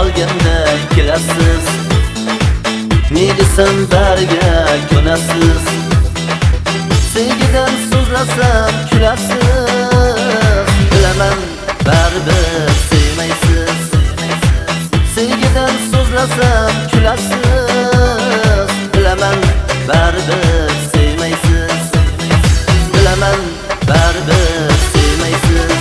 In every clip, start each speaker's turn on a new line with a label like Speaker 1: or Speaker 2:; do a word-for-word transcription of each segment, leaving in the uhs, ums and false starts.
Speaker 1: qolganda kelasiz. Nega sen bariga ko'nasiz? Sevgidan so'zlasam kulasiz. Bilaman baribir sevmaysiz. Sevgidan so'zlasam kulasiz. Bilaman baribir sevmaysiz. Bilaman baribir sevmaysiz.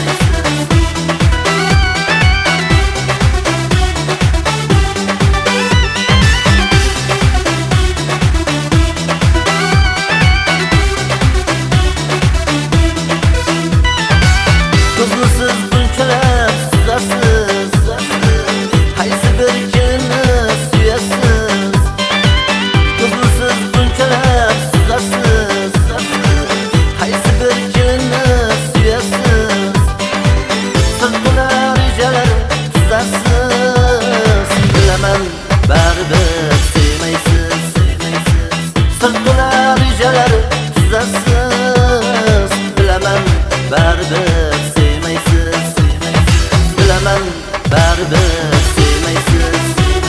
Speaker 1: Tuzlusiz bunchalar suzasiz. Qaysi bir kunni suyasiz. Tuzlusiz bunchalar suzasiz. Qaysi bir kunni suyasiz. Sirtqilar rejalar tuzasiz. Bilaman baribir sevmaysiz. Sirtqilar rejalar tuzasiz. Bilaman baribir sevmaysiz. Bilaman baribir sevmaysiz.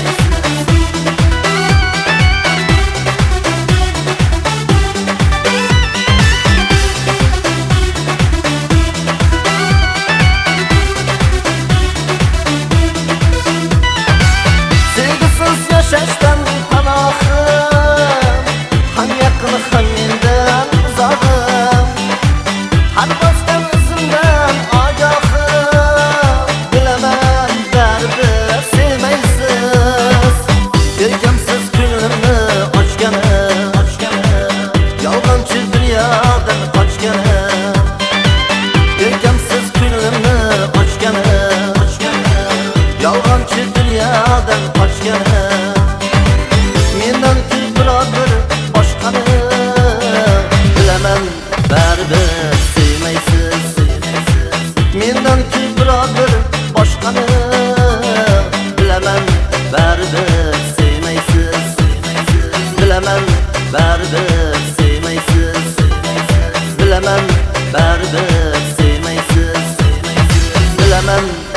Speaker 1: Sevgisiz yashashdan panohim, ham yaqin ham mendan uzog'im. Har bosgan izimdan ogohim. Bilaman baribir sevmaysiz. Bergamsiz ko'nglimni ochganim, yolg'onchi dunyodan qochganim. Bergamsiz ko'nglimni ochganim, yolg'onchi dunyodan qochganim. Mendan kun birodar boshqani. Bilaman baribir sevmaysiz. Mendan kun birodar boshqani. Bilaman baribir sevmaysiz. Bilaman baribir sevmaysiz. Bilaman baribir sevmaysiz. Bilaman